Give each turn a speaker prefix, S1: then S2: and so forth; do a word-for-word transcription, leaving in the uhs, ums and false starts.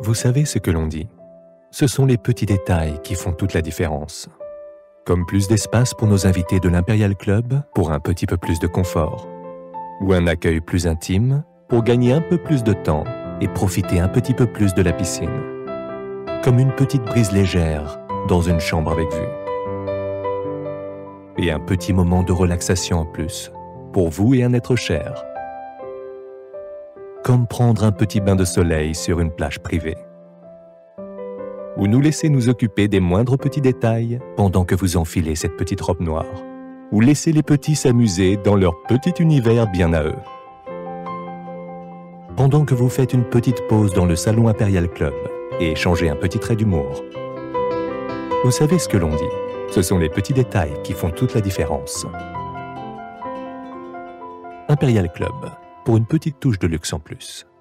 S1: Vous savez ce que l'on dit? Ce sont les petits détails qui font toute la différence. Comme plus d'espace pour nos invités de l'Imperial Club pour un petit peu plus de confort. Ou un accueil plus intime pour gagner un peu plus de temps et profiter un petit peu plus de la piscine. Comme une petite brise légère dans une chambre avec vue. Et un petit moment de relaxation en plus, pour vous et un être cher. Comme prendre un petit bain de soleil sur une plage privée. Ou nous laisser nous occuper des moindres petits détails pendant que vous enfilez cette petite robe noire. Ou laisser les petits s'amuser dans leur petit univers bien à eux. Pendant que vous faites une petite pause dans le salon Imperial Club et échangez un petit trait d'humour. Vous savez ce que l'on dit, ce sont les petits détails qui font toute la différence. Imperial Club, pour une petite touche de luxe en plus.